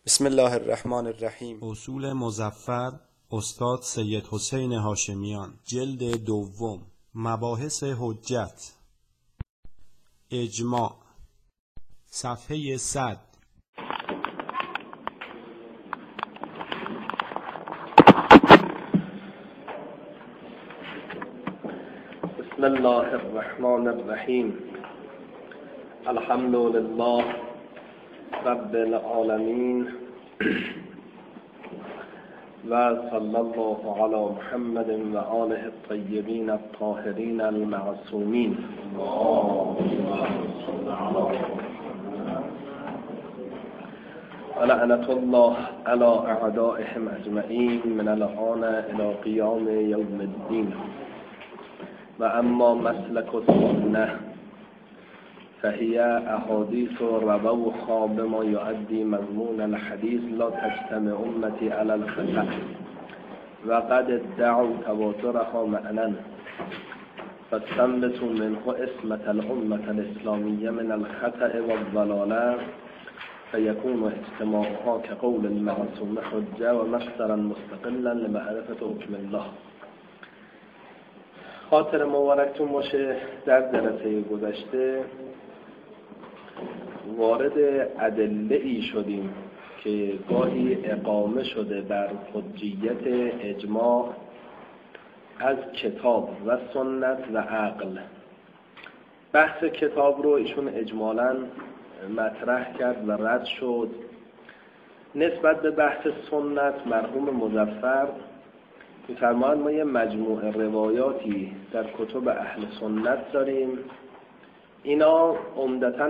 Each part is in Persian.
بسم الله الرحمن الرحیم. اصول مظفر استاد سید حسین هاشمیان، جلد دوم، مباحث حجت. اجماع، صفحه 100. بسم الله الرحمن الرحیم. الحمد لله رب العالمین و صلی الله علی محمد و آله الطیبین الطاهرین المعصومین. و لعنة الله علی اعدائهم اجمعین من الآن الی قیام یوم الدین. و اما مسلک السنه فهي احادیث رووها بما يؤدي مضمون الحديث لا تجتمع امتي على الخطأ وقد ادعوا تواترها معنا فاستنبطوا منه اسمة الأمة الإسلامية من الخطأ والضلالة فيكون اجتماعها كقول المعصوم حجة ومصدرا مستقلا لمعرفة حكم الله. خاطر مبارکتون باشه. در جلسه گذشته وارد ادله ای شدیم که گاهی اقامه شده بر حجیت اجماع از کتاب و سنت و عقل. بحث کتاب رو ایشون اجمالاً مطرح کرد و رد شد. نسبت به بحث سنت مرحوم مظفر می‌فرمایند ما یه مجموعه روایاتی در کتب اهل سنت داریم، اینا عمدتاً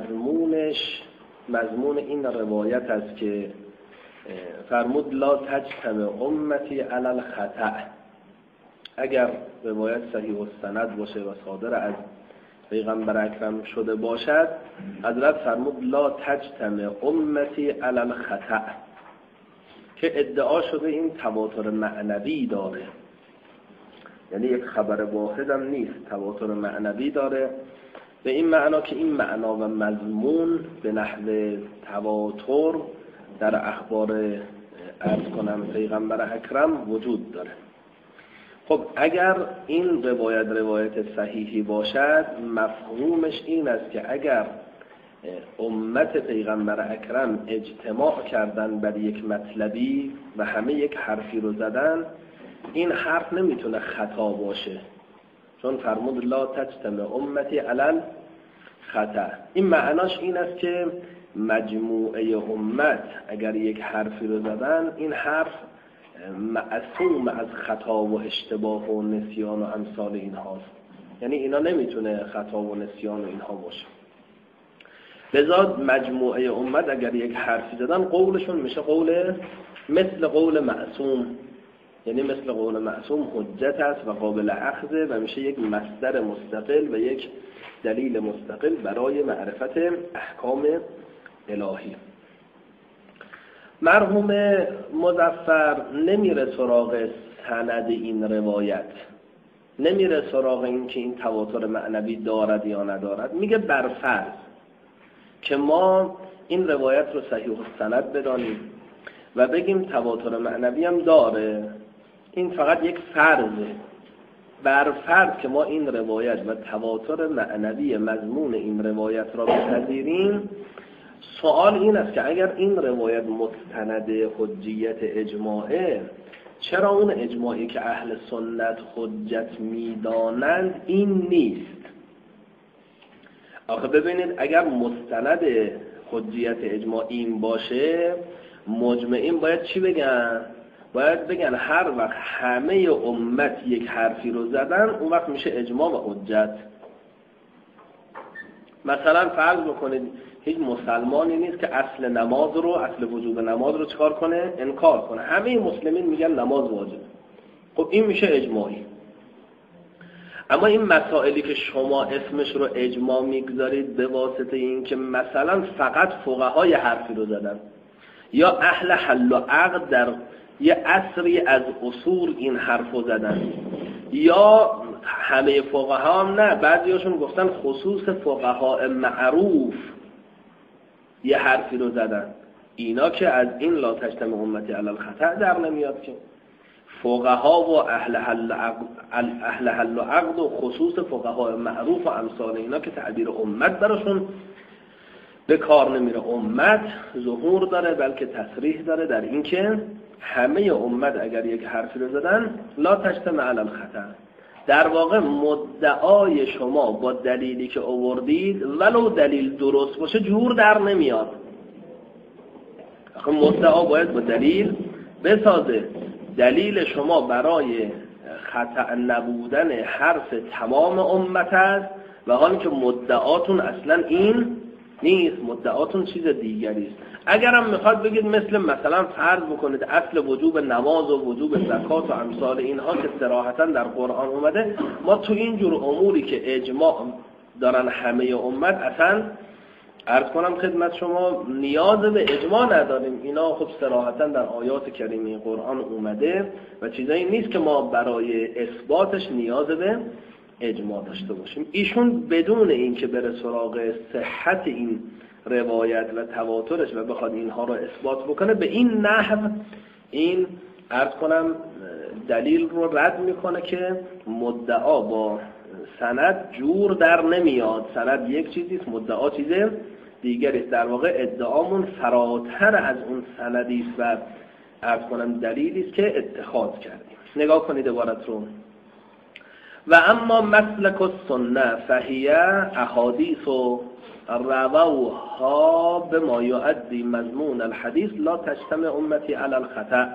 مضمون این روایت است که فرمود لا تجتمع امتی علی الخطأ. اگر روایت صحیح السند باشه و صادر از پیغمبر اکرم شده باشد، حضرت فرمود لا تجتمع امتی علی الخطأ، که ادعا شده این تواتر معنوی داره، یعنی یک خبر واحد هم نیست، تواتر معنوی داره، به این معنا که این معنا و مضمون به نحو تواتر در اخبار عرض کنم پیغمبر اکرم وجود داره. خب اگر این روایت صحیحی باشد، مفهومش این است که اگر امت پیغمبر اکرم اجتماع کردن بر یک مطلبی و همه یک حرفی رو زدن، این حرف نمیتونه خطا باشه، چون فرمود لا تجتمع امتی علی الخطأ. این معناش این است که مجموعه امت اگر یک حرفی رو زدن، این حرف معصوم از خطا و اشتباه و نسیان و امثال این هاست، یعنی اینا نمیتونه خطا و نسیان و اینها باشه. لذا مجموعه امت اگر یک حرفی زدن، قولشون میشه مثل قول معصوم، یعنی مثل قول معصوم حجت است و قابل اخذ و میشه یک مصدر مستقل و یک دلیل مستقل برای معرفت احکام الهی. مرحوم مظفر نمیره سراغ سند این روایت، نمیره سراغ این که این تواتر معنوی دارد یا ندارد. میگه برفرض که ما این روایت رو صحیح السند بدانیم و بگیم تواتر معنوی هم داره، این فقط یک فرضه. برفرض که ما این روایت و تواتر معنوی مضمون این روایت را بپذیریم، سوال این است که اگر این روایت مستند حجیت اجماعه، چرا اون اجماعی که اهل سنت حجت میدانند این نیست؟ آخه ببینید، اگر مستند حجیت اجماع این باشه، مجمعین باید چی بگن؟ باید بگن هر وقت همه امت یک حرفی رو زدن، اون وقت میشه اجماع و حجت. مثلا فرض بکنید هیچ مسلمانی نیست که اصل وجوب نماز رو چکار کنه؟ انکار کنه. همه مسلمین میگن نماز واجبه. خب این میشه اجماعی. اما این مسائلی که شما اسمش رو اجماع میگذارید به واسطه این که مثلا فقط فقهای حرفی رو زدن، یا اهل حل و عقد در یه عصری از اصول این حرف رو زدن، یا همه فقها هم نه، بعضیاشون گفتن خصوص فقها معروف یه حرفی رو زدن، اینا که از این لا تجتمع امتی علی الخطأ در نمیاد که فقها و اهل حل و عقد و خصوص فقهای معروف و امثال اینا که تعبیر امت براشون به کار نمیره. امت ظهور داره بلکه تصریح داره در این که همه امت اگر یک حرفی رو زدن لا تجتمع علی الخطأ. در واقع مدعای شما با دلیلی که آوردید ولو دلیل درست باشه جور در نمیاد. آخه مدعا باید با دلیل بسازه. دلیل شما برای خطأ نبودن حرف تمام امت است و حالی که مدعاتون اصلا این نیست، مدعاتون چیز دیگری است. اگرم میخواد بگید مثلا فرض بکنید اصل وجوب نماز و وجوب زکات و امثال اینها که صراحتا در قرآن اومده، ما تو این جور اموری که اجماع دارن همه امت اصلا عرض کنم خدمت شما نیاز به اجماع نداریم. اینا خب صراحتا در آیات کریمه قرآن اومده و چیزایی نیست که ما برای اثباتش نیاز به اجماع داشته باشیم. ایشون بدون این که بره سراغ صحت این روایت و تواترش و بخواد اینها رو اثبات بکنه، به این نحو این عرض کنم دلیل رو رد میکنه که مدعا با سند جور در نمیاد. سند یک چیزیست، مدعا چیز دیگریست. در واقع ادعامون فراتر از اون سندیست و عرض کنم دلیلیست که اتخاذ کردیم. نگاه کنید عبارت رو. و اما مسلک السنه فهی احادیث و رووها بما یؤدی مضمون الحدیث لا تجتمع امتی علی الخطأ.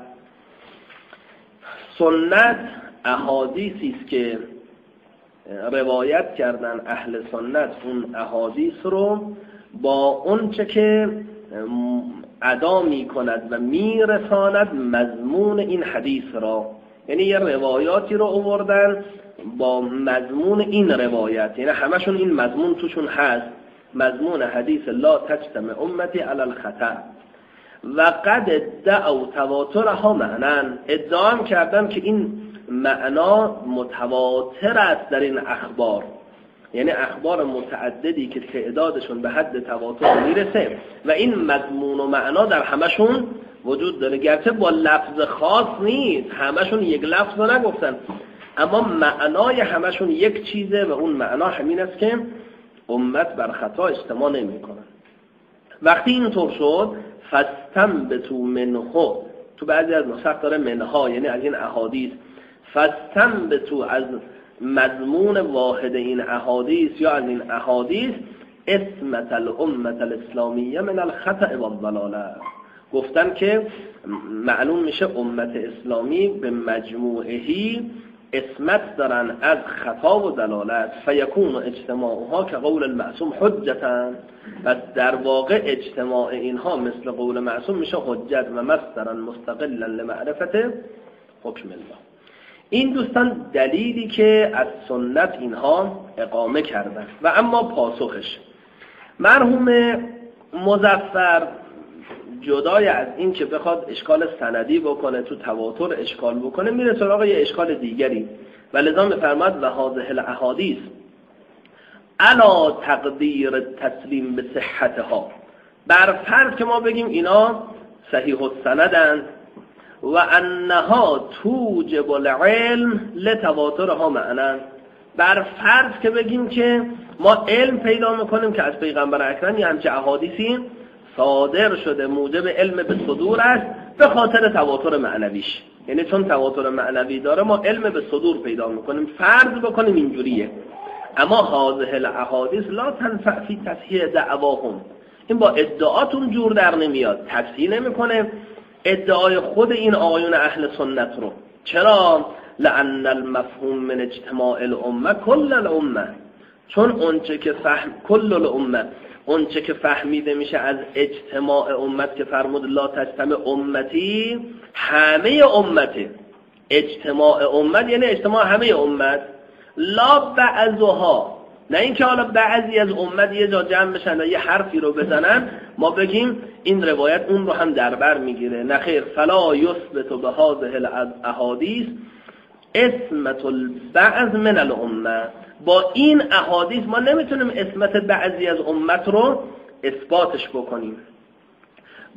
سنت احادیثی است که روایت کردن اهل سنت اون احادیث رو با اون چه که ادا می کند و می رساند مضمون این حدیث را. یعنی یه روایاتی رو آوردن با مضمون این روایت، یعنی همشون این مضمون توشون هست، مضمون حدیث لا تجتمع امتی علی الخطأ. و قد ادعوا تواترها معنا، ادعا کردن که این معنا متواتر است در این اخبار، یعنی اخبار متعددی که تعدادشون به حد تواتر میرسه و این مضمون و معنا در همشون وجود داره، گرچه با لفظ خاص نیست، همشون یک لفظ رو نگفتن، اما معنای همشون یک چیزه و اون معنا همین است که امت بر خطا اجتماع نمی کنن. وقتی اینطور شد فاستنبتوا منه، تو بعضی از نسخ داره منها، یعنی از این احادیث، فاستنبتوا از مضمون واحد این احادیث یا از این احادیث اسمت الامه الاسلامیه من الخطأ والضلاله. گفتن که معلوم میشه امت اسلامی به مجموعهی اسمت دارن از خطا و دلالت، فیکون اجتماعها که قول المعصوم حجتا، پس در واقع اجتماع اینها مثل قول معصوم میشه حجت و مصدرا مستقلا لمعرفت حکم الله. این دوستان دلیلی که از سنت اینها اقامه کردن. و اما پاسخش، مرحوم مظفر جدای از این که بخواد اشکال سندی بکنه، تو تواتر اشکال بکنه، میره سراغ یه اشکال دیگری و لذا میفرماد و هذه الاحادیث علی تقدیر تسلیم به صحتها، بر فرض که ما بگیم اینا صحیح السندند و انها توجب العلم لتواترها معنا، بر فرض که بگیم که ما علم پیدا میکنیم که از پیغمبر اکرم یه همچه احادیثی صادر شده موجب علم به صدور است به خاطر تواتر معنویش، یعنی چون تواتر معنوی داره ما علم به صدور پیدا میکنیم، فرض بکنیم اینجوریه. اما هذه الاحادیث لا تنفع فی تصحیح دعواهم، این با ادعاتون جور در نمیاد، تصحیح نمیکنه ادعای خود این آقایون اهل سنت رو. چرا؟ لأن المفهوم من اجتماع الامه کل الامه، چون اونچه که فهم کل الامه، اونچه که فهمیده میشه از اجتماع امت که فرمود لا تجتمع امتی، همه امته. اجتماع امت یعنی اجتماع همه امت، لا بعضها، نه اینکه حالا بعضی از امت یه جا جمع بشن و یه حرفی رو بزنن ما بگیم این روایت اون رو هم در بر میگیره. نه خیر، فلا یثبت بهذه الاحادیث اسمت البعض من الامه، با این احادیث ما نمیتونیم اسمت بعضی از امت رو اثباتش بکنیم.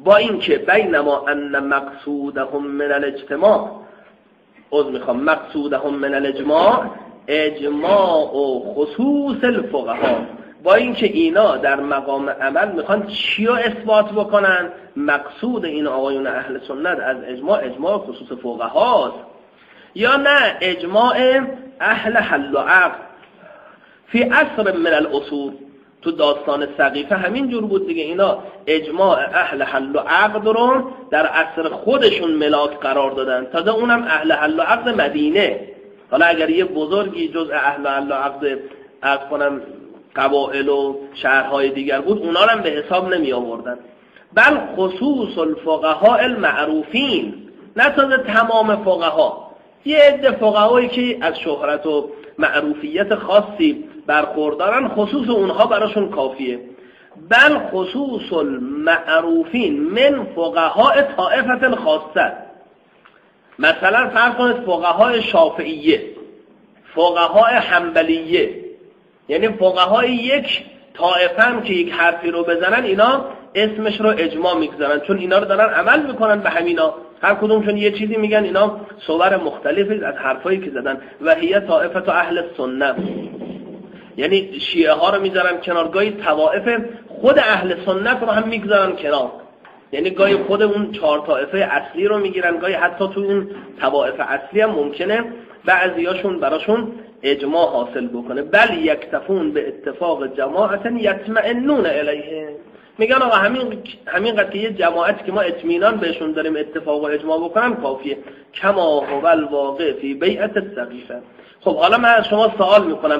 با اینکه بینما ان مقصودهم من الاجتماع مقصودهم من الاجماع اجماع و خصوص الفقها، با اینکه اینا در مقام عمل میخوان چی رو اثبات بکنن؟ مقصود این آقایون اهل سنت از اجماع خصوص فقهاست، یا نه اجماع اهل حل و عقد فی عصر من الاصول. تو داستان سقیفه همین جور بود دیگه، اینا اجماع اهل حل و عقد رو در عصر خودشون ملاک قرار دادن، تازه اونم اهل حل و عقد مدینه. حالا اگر یه بزرگی جز اهل حل و عقد کنم قبائل و شهرهای دیگر بود، اونا هم به حساب نمی آوردن. بل خصوص الفقهاء المعروفین، نه تازه تمام فقها، یه عده فقهایی که از شهرت و معروفیت خاصی برخوردارن، خصوص اونها براشون کافیه. بل خصوص المعروفین من فقهاء طائفة خاصه، مثلا فرض کنید فقهای شافعیه، فقهای حنبلیه، یعنی فقهای یک طائفه هم که یک حرفی رو بزنن اینا اسمش رو اجماع میگذارن، چون اینا رو دارن عمل میکنن به همینا، هر کدومشون یه چیزی میگن، اینا صور مختلفی از حرفایی که زدن. و هی طائفه اهل سنت، یعنی شیعه ها رو میذارن کنار، گاهی طوائف خود اهل سنت رو هم میگذارن کنار، یعنی گاهی خود اون 4 طائفه اصلی رو میگیرن، گاهی حتی تو اون طوائف اصلی هم ممکنه بعضیاشون براشون اجماع حاصل بکنه. بل یکتفون به اتفاق جماعت یطمئنون الیه، میگن آقا همین قد که یه جماعتی که ما اطمینان بهشون داریم اتفاق و اجماع بکنن کافیه. کما هو الواقع فی بیعت السقیفه. خب حالا من از شما سوال میکنم،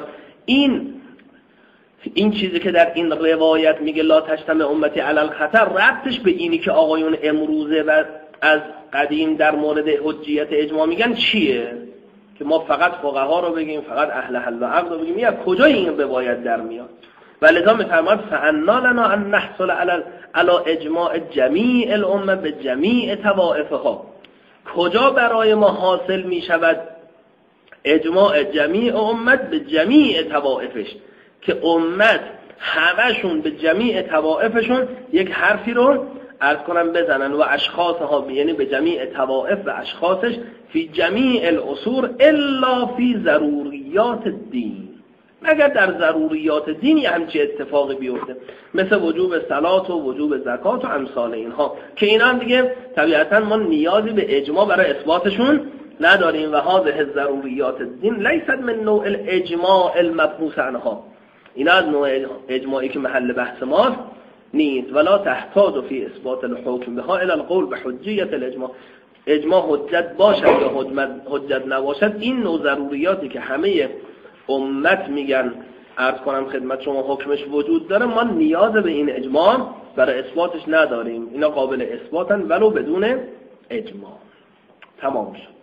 این چیزی که در این روایت میگه لا تجتمع امتی علی الخطر، ربطش به اینی که آقایون امروزه و از قدیم در مورد حجیت اجماع میگن چیه؟ که ما فقط فقها رو بگیم، فقط اهل حل و عقد رو بگیم، یا کجای این روایت در میاد؟ ولذا میفرماد فانا لنا ان نحصل علی اجماع جمیع الامه به جمیع طوائفها. کجا برای ما حاصل میشود اجماع جمیع امت به جمیع طوائفش، که امت همشون به جمیع طوائفشون یک حرفی رو عرض کنم بزنن، و اشخاصها یعنی به جمیع طوائف و اشخاصش فی جمیع الاصول الا فی ضروریات الدین، مگر در ضروریات دین یه همچی اتفاقی بیفته، مثل وجوب صلات و وجوب زکات و امثال اینها، که اینا هم دیگه طبیعتا ما نیازی به اجماع برای اثباتشون نداریم. و هذه ضروریات الدین لیست من نوع الاجماع المبحوث عنها، اینا از نوع اجماعی که محل بحث ماست نیست. ولا تحتاج فی اثبات الحکم بها الى القول بحجیت الاجماع، اجماع حجت باشد یا حجت نباشد، این نوع ضروریاتی که همه امت میگن عرض کنم خدمت شما حکمش وجود داره، ما نیاز به این اجماع برای اثباتش نداریم، اینا قابل اثباتن ولو بدون اجماع. تمام شد.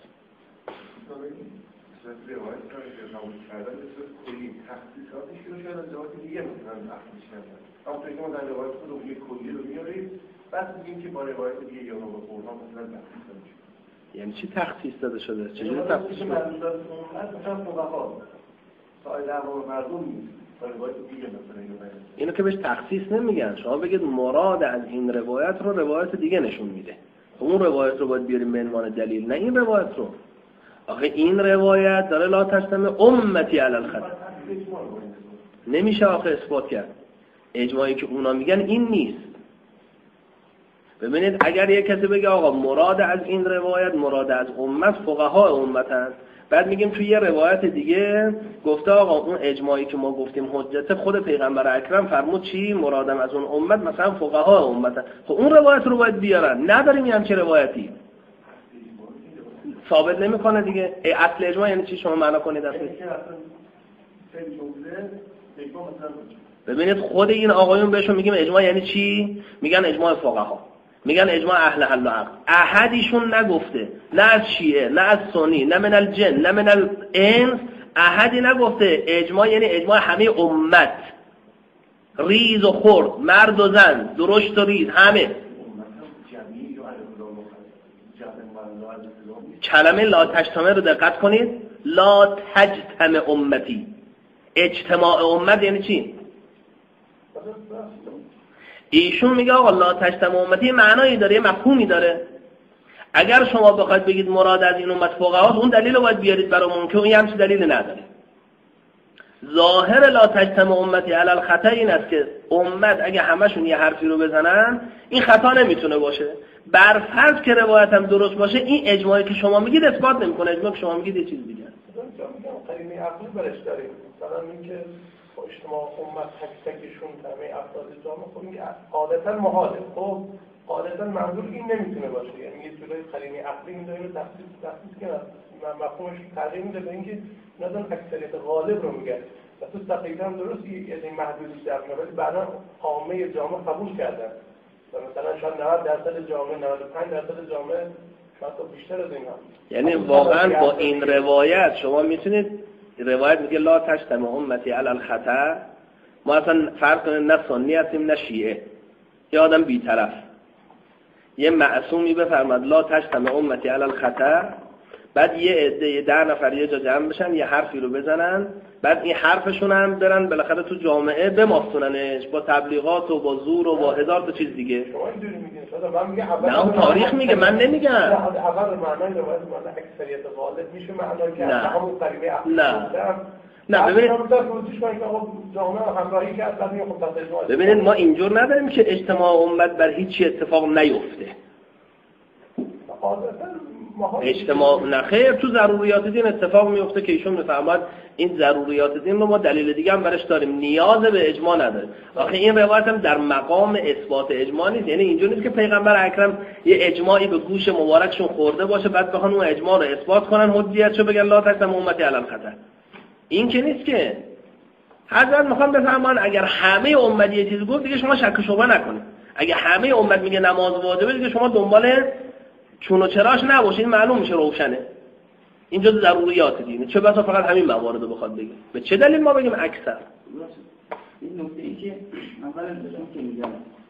یعنی چی تخصیص داده شده؟ چجوری تخصیص شده؟ اینو که بهش تخصیص نمیگن، شما بگید مراد از این روایت رو روایت دیگه نشون میده، اون روایت رو باید بیاریم به عنوان دلیل، نه این روایت رو. آخه این روایت داره لا تجتمع امتی علی الخطر، نمیشه آخه اثبات کرد. اجماعی که اونا میگن این نیست. ببینید اگر یک کسی بگه آقا مراد از این روایت مراد از امت فقهای امتن، بعد میگیم توی یه روایت دیگه گفته آقا اون اجماعی که ما گفتیم حجت، خود پیغمبر اکرم فرمود چی؟ مرادم از اون امت مثلا فقهای امتن. خب اون روایت رو باید بیارن، نداریم یه همچه روایتی، ثابت نمیکنه دیگه. اصل اجماع یعنی چی؟ شما معنا کنید اصل. ببینید خود این آقایون بهشون میگیم اجماع یعنی چی؟ میگن اجماع فقها، میگن اجماع اهل حل و عقد. احدیشون نگفته، نه از شیعه، نه از سنی، نه من الجن، نه من الانس، احدی نگفته اجماع یعنی اجماع همه امت، ریز و خرد، مرد و زن، درشت و ریز، همه. کلمه لا تجتمع رو دقت کنید، لا تجتمع امتی، اجتماع امت یعنی چی؟ ایشون میگه آقا لا تجتمع امتی معنایی داره، یه مفهومی داره. اگر شما بخواید بگید مراد از این امت فقهاست، اون دلیل رو باید بیارید برامون که اون یه همچین دلیل نداره. ظاهر لا تجتمع امتی علی الخطا این است که امت اگه همشون یه حرفی رو بزنن این خطا نمیتونه باشه. بر فرض که روایت هم درست باشه، این اجماعی که شما میگید اثبات نمیکنه. اجماعی که شما میگید یه چیز دیگه است. قرینه عقلی برش داریم. مثلا اینکه اجتماع امت تک تکشون همه افراد جامعه، خب این عادتا محاله. خب عادتا منظور این نمیتونه باشه، یعنی یه جورای قرینه عقلی این داره تفسیر کنه، مفهومش تغییر میده به اینکه نظر اکثریت غالب رو میگه. و تو تقریبا درست یه محدودی در میاد، ولی بعدا عامه جامعه قبول کردن. و مثلا شاید 90% جامعه، 95% جامعه حتی بیشتر از این هم. یعنی واقعا با این روایت شما میتونید، روایت میگه لا تجتمع امتی علی الخطا، ما اصلا فرق کنیم نه سنی هستیم نه شیعه، یه آدم بی‌طرف، یه معصومی بفرماد لا تجتمع امتی علی الخطا، بعد یه عده 10 نفر یه جا جمع بشن یه حرفی رو بزنن، بعد این حرفشون هم برن بالاخره تو جامعه بماستوننش با تبلیغات و با زور و با هزار تا چیز دیگه. شما اینجوری میگین، من میگم اول نه اون تاریخ میگه، من نمیگم. اول معنای روایت معنی اکثریت غالب میشه، معنی که همون قریبه عقلی. نه ببینید ما اینجور نداریم که اجتماع امت بر هیچ اتفاق نیفته. اجتماع نخیر، تو ضروریات دین اتفاق میفته که ایشون میفرماد این ضروریات دین رو ما دلیل دیگه هم برش داریم، نیاز به اجماع نداره. آخه این روایت هم در مقام اثبات اجماع نیست، یعنی اینجور نیست که پیغمبر اکرم یه اجماعی به گوش مبارکشون خورده باشه بعد بخوان اون اجماع رو اثبات کنن، حجیتشو بگن لا تجتمع امتی علی الخطا. این که نیست که حضرت میخوام بفهمن اگر همه امت یه چیز گفت دیگه شما شک و شبهه نکنید. اگه همه امت میگه نماز واجبه دیگه شما دنبال چون و چراش نباشید، معلوم میشه روشنه. این جز ضروریات دینه، چه بسا فقط همین موارد رو بخواد بگه. به چه دلیل ما بگیم اکثر؟ این نکته ای که اولا بهشون که میگم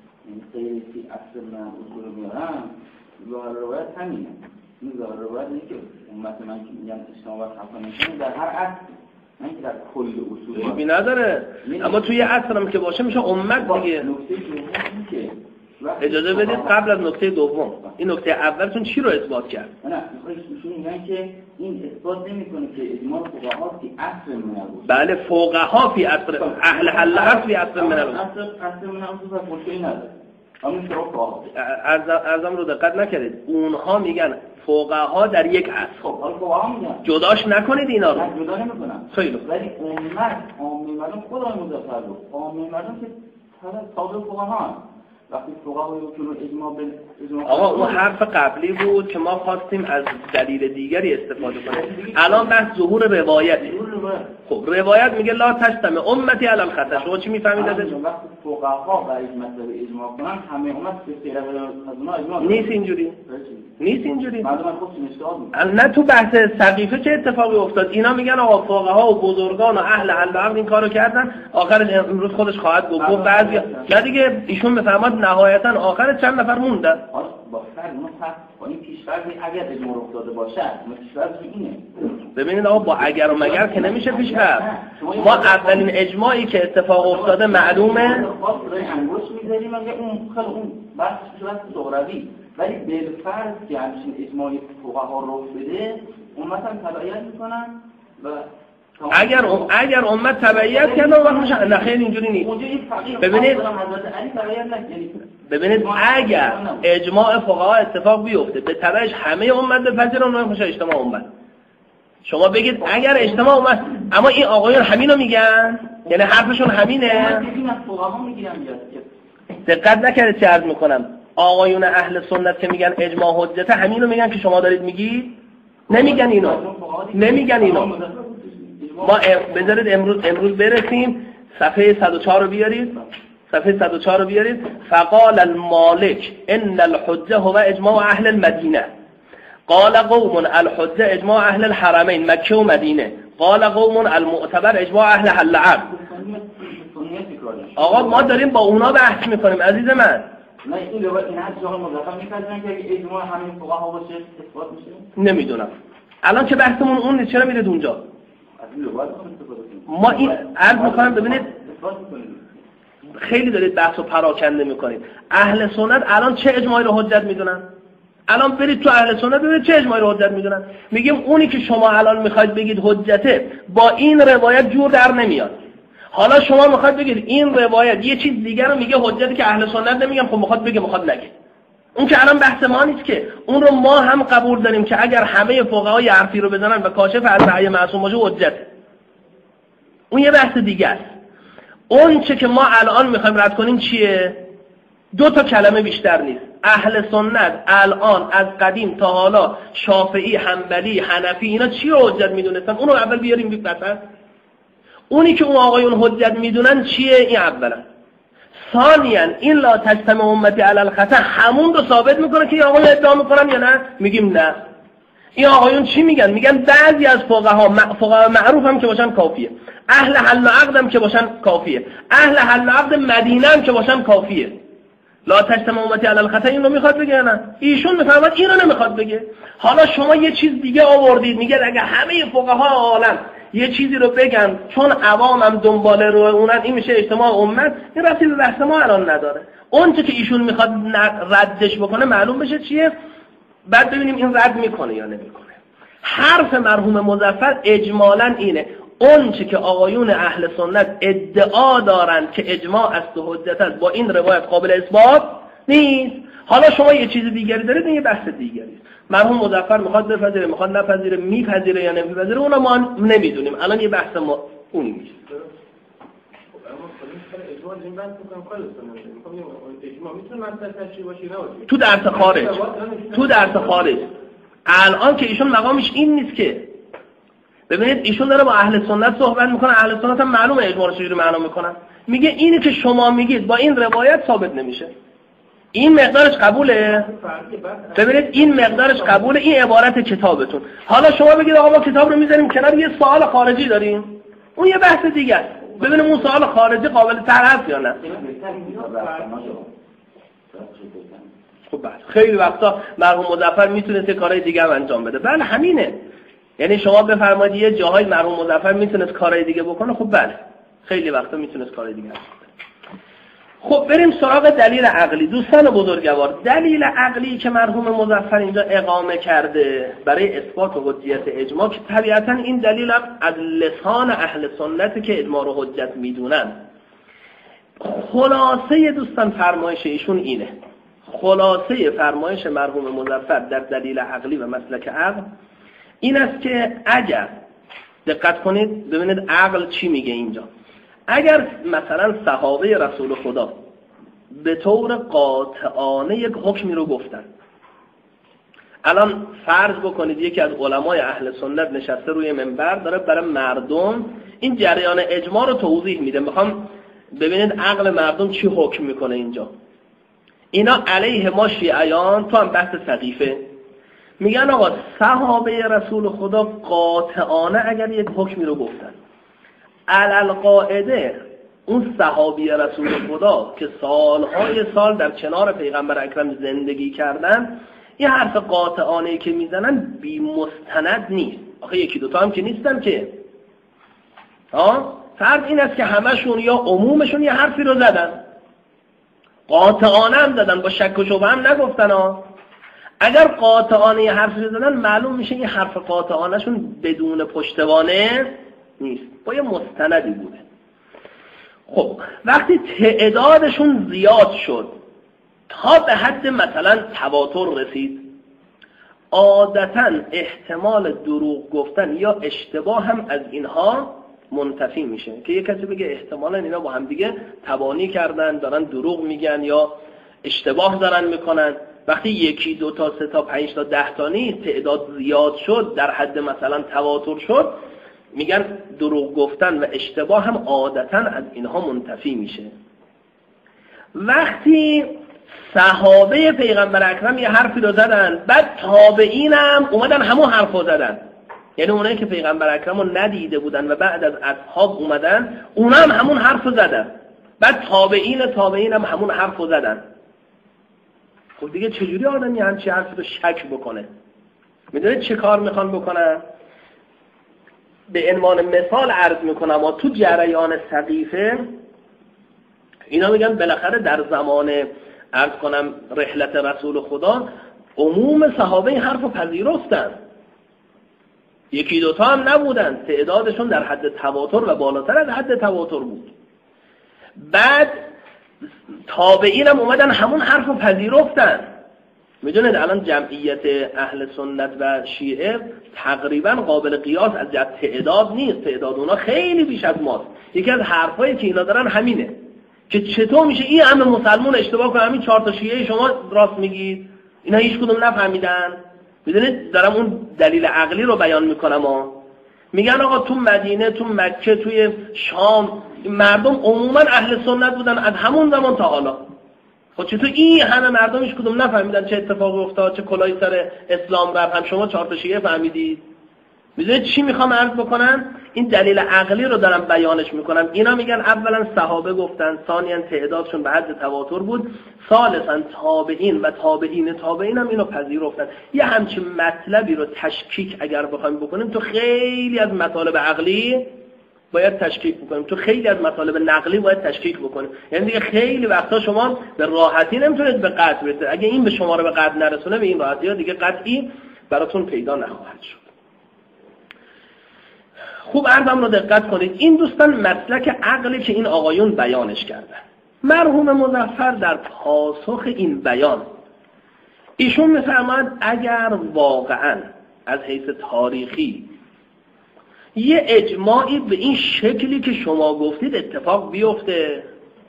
قیسی اصل من اصول رو میارم، ظاهر روایت همینه. این ظاهر روایت اینه که امت من که میگم اجتماع و خفا نشون در هر اصل، نه که در کل اصول بی نداره، اما توی اصل هم که باشه میشه امت دیگه. نکته دومی که اجازه بدید قبل از نکته دوم، این نکته اولتون چی رو اثبات کرد؟ نه میخوایشون میگن که این اثبات نمیکنه که اجماع فقها فی اصل من الوجود. بله فقها فی اصل، اهل حل عقد فی اصل من الوجود. اصل من الوجود و مشکلی نداره. همین شروع ارزم رو دقت نکردید، اونها میگن فقها در یک اصل. خب حالا فقها میگن جداش نکنید اینا رو. جدا نمیکنن. خیلی ولی امت عامه مردم خودمون مظفر بود. عامه مردم که تابع فقها وقتی فقها رو اجماع به آقا اون حرف قبلی بود که ما خواستیم از دلیل دیگری استفاده کنیم. الان بحث ظهور روایته. خب روایت میگه لا تجتمع امتی علی الخطا، شما چی میفهمید ازش؟ وقتی فقها و اجماع کنن همه امت به غیر از اونها اجماع نیست اینجوری. نیست اینجوری. مردم خودشون اشتباه نه تو بحث سقیفه چه اتفاقی افتاد؟ اینا میگن آقا فقها و بزرگان و اهل حل و عقد این کارو کردن، آخرش امروز خودش خواهد گفت بعضی نه دیگه ایشون میفهمد نهایتا آخر چند نفر موندن. با فرق اون فرق با این پیش‌فرضی اگر اجماع افتاده باشه، پیش‌فرض اینه. ببینید آقا با اگر و مگر که نمیشه پیش‌فرض. ما اولین اجماعی که اتفاق افتاده معلومه. خواستای انگوش می‌ذاریم مگه اون خیلی اون بحث صورت دغروی، ولی بالفرض که همچین اجماعی فقها رخ بده، امت هم تبعیت میکنن و اگر امت تبعیت کنه وقت میشه. نه خیلی اینجوری نیست. ببینید اگر اجماع فقها اتفاق بیفته به تبعش همه امت بپذیرن اون میشه اجتماع امت. شما بگید اگر اجتماع امت، اما این آقایون همینو میگن، یعنی حرفشون همینه. دقت نکردید چه عرض میکنم؟ آقایون اهل سنت که میگن اجماع حجته همینو میگن که شما دارید میگید؟ نمیگن اینو. ما بذارید امروز برسیم صفحه 104 رو بیارید. صفحه 104 رو بیارید. فقال المالک ان الحجه هو اجماع اهل المدینه. قال قوم الحجه اجماع اهل الحرمین مکه و مدینه. قال قوم المعتبر اجماع اهل حل عقد. آقا ما داریم با اونا بحث میکنیم عزیز من. نه این لغت این حد جهان مضافه می‌کنن که اجماع همین فقها باشه اثبات میشه. نمیدونم الان که بحثمون اون نیست، چرا میرید اونجا؟ ما این عرض میکنم ببینید خیلی دارید بحثو پراکنده میکنید. اهل سنت الان چه اجماعی رو حجت میدونن؟ الان برید تو اهل سنت ببینید چه اجماعی رو حجت میدونن. میگیم اونی که شما الان میخواید بگید حجته با این روایت جور در نمیاد. حالا شما میخواید بگید این روایت یه چیز دیگر رو میگه حجتی که اهل سنت نمیگن، خب میخواد بگه میخواد نگه. اون که الان بحث ما نیست که، اون رو ما هم قبول داریم که اگر همه فقها یه حرفی رو بزنن و کاشف از رأی معصوم باشه حجته. اون یه بحث دیگه است. اون چه که ما الان میخوایم رد کنیم چیه؟ 2 کلمه بیشتر نیست. اهل سنت الان از قدیم تا حالا شافعی، حنبلی، حنفی اینا چی رو حجت میدونستن؟ اون رو اول بیاریم بپسن. اونی که اون آقایون حجت میدونن چیه؟ این اولا. ثانیاً این لا تجتمع امتی علی الخطأ همون رو ثابت میکنه که این آقایون ادعا میکنن یا نه؟ میگیم نه. این آقایون چی میگن؟ میگن بعضی از فقها معروف هم که باشن کافیه، اهل حل و عقد هم که باشن کافیه، اهل حل و عقد مدینه هم که باشن کافیه. لا تجتمع امتی علی الخطأ این رو میخواد بگه نه؟ ایشون میفهمد این رو نمیخواد بگه. حالا شما یه چیز دیگه آوردید، میگه اگه همه فقها عالم یه چیزی رو بگن چون عوام هم دنبال رو اونن این میشه اجتماع امت، این ربطی به بحث ما الان نداره. اون چه که ایشون میخواد ردش بکنه معلوم بشه چیه، بعد ببینیم این رد میکنه یا نمیکنه. حرف مرحوم مظفر اجمالاً اینه، اون چه که آقایون اهل سنت ادعا دارند که اجماع است و حجت است با این روایت قابل اثبات نیست. حالا شما یه چیز دیگری دارید، این یه بحث دیگری است. مرحوم مظفر میخواد بپذیره، میخواد نپذیره، میپذیره یا نمیپذیره، اونا ما نمیدونیم. الان یه بحث ما اونی میشه. تو درس خارج الان که ایشون مقامش این نیست که ببینید ایشون داره با اهل سنت صحبت میکنه، اهل سنت هم معلومه اجماع رو چجوری معنا میکنن. میگه اینی که شما میگید با این روایت ثابت نمیشه. این مقدارش قبوله؟ ببینید این مقدارش قبوله، این عبارت کتابتون. حالا شما بگید آقا ما کتاب رو میذاریم کنار، یه سوال خارجی داریم، اون یه بحث دیگه است. ببینیم اون سوال خارجی قابل تر هست یا نه. خب بله خیلی وقتا مرحوم مظفر میتونه چه کارهای دیگه هم انجام بده. بله همینه، یعنی شما بفرمایید یه جاهای مرحوم مظفر میتونست کارهای دیگه بکنه، خب بله خیلی وقتا میتونست کارهای دیگه انجام بده. خب بریم سراغ دلیل عقلی. دوستان بزرگوار، دلیل عقلی که مرحوم مظفر اینجا اقامه کرده برای اثبات حجیت اجماع که طبیعتا این دلیل هم از لسان اهل سنت که اجماع رو حجت میدونن. خلاصه دوستان فرمایش ایشون اینه، خلاصه فرمایش مرحوم مظفر در دلیل عقلی و مسلک عقل این است که اگر دقت کنید ببینید عقل چی میگه اینجا. اگر مثلا صحابه رسول خدا به طور قاطعانه یک حکمی رو گفتن، الان فرض بکنید یکی از علمای اهل سنت نشسته روی منبر داره برای مردم این جریان اجماع رو توضیح میده، میخوام ببینید عقل مردم چی حکم میکنه اینجا. اینا علیه ما شیعیان تو هم بحث سقیفه میگن آقا صحابه رسول خدا قاطعانه اگر یک حکمی رو گفتن، علالقاعده اون صحابی رسول خدا که سالهای سال در کنار پیغمبر اکرم زندگی کردن، این حرف قاطعانه‌ای که میزنن بی مستند نیست. آخه یکی دوتا هم که نیستن که فرض این است که همشون یا عمومشون یه حرفی رو زدن، قاطعانه هم زدن، با شک و شبهه هم نگفتن اگر قاطعانه یه حرفی رو زدن معلوم میشه این حرف قاطعانه شون بدون پشتوانه نیست، با یه مستندی بوده. خب وقتی تعدادشون زیاد شد تا به حد مثلا تواتر رسید، عادتاً احتمال دروغ گفتن یا اشتباه هم از اینها منتفی میشه که یک کسی بگه احتمالاً اینا با هم دیگه تبانی کردن، دارن دروغ میگن یا اشتباه دارن میکنن. وقتی یکی دو تا سه تا پنج تا 10 تا نیست، تعداد زیاد شد در حد مثلا تواتر شد، میگن دروغ گفتن و اشتباه هم عادتاً از اینها منتفی میشه. وقتی صحابه پیغمبر اکرم یه حرفی رو زدن، بعد تابعین هم اومدن همون حرف رو زدن، یعنی اونایی که پیغمبر اکرم رو ندیده بودن و بعد از اصحاب اومدن اونا هم همون حرف رو زدن، بعد تابعین هم همون حرف رو زدن. خب دیگه چجوری آدمی همچی حرفی رو شک بکنه؟ میدونید چه کار میخوان بکنن؟ به عنوان مثال عرض میکنم تو جریان سقیفه اینا میگن بالاخره در زمان عرض کنم رحلت رسول خدا عموم صحابه این حرف رو پذیرفتن، یکی دوتا هم نبودن، تعدادشون در حد تواتر و بالاتر از حد تواتر بود. بعد تابعین هم اومدن همون حرف رو پذیرفتن. میدونید الان جمعیت اهل سنت و شیعه تقریبا قابل قیاس از جهت تعداد نیست، تعداد اونا خیلی بیش از ماست. یکی از حرفایی که اینا دارن همینه که چطور میشه این همه مسلمان اشتباه کنه، همین 4 تا شیعه شما راست میگید، اینا هیچ کدوم نفهمیدن. میدونید دارم اون دلیل عقلی رو بیان میکنم میگن آقا تو مدینه، تو مکه، توی شام مردم عموما اهل سنت بودن از همون زمان تا حالا. خب چطور این همه مردم هیچ کدوم نفهمیدن چه اتفاقی افتاد، چه کلاهی سر اسلام رفت، هم شما 4 تا شیعه فهمیدید؟ میدونید چی میخوام عرض بکنم؟ این دلیل عقلی رو دارم بیانش میکنم. اینا میگن اولا صحابه گفتن، ثانیا تعدادشون به حد تواتر بود، ثالثا تابعین و تابعین تابعین هم اینو پذیرفتن. یه همچین مطلبی رو تشکیک اگر بخوایم بکنیم تو خیلی از مطالب عقلی باید تشکیک بکنیم، تو خیلی از مطالب نقلی باید تشکیک بکنیم. یعنی دیگه خیلی وقتا شما به راحتی نمیتونید به قطع برسید. اگه این به شما رو به قطع نرسونه، به این راحتی ها دیگه قطعی براتون پیدا نخواهد شد. خوب عرضم رو دقت کنید. این دوستان مسلک عقلی که این آقایون بیانش کردن. مرحوم مظفر در پاسخ این بیان ایشون میفرماید اگر واقعا از حیث تاریخی یه اجماعی به این شکلی که شما گفتید اتفاق بیفته،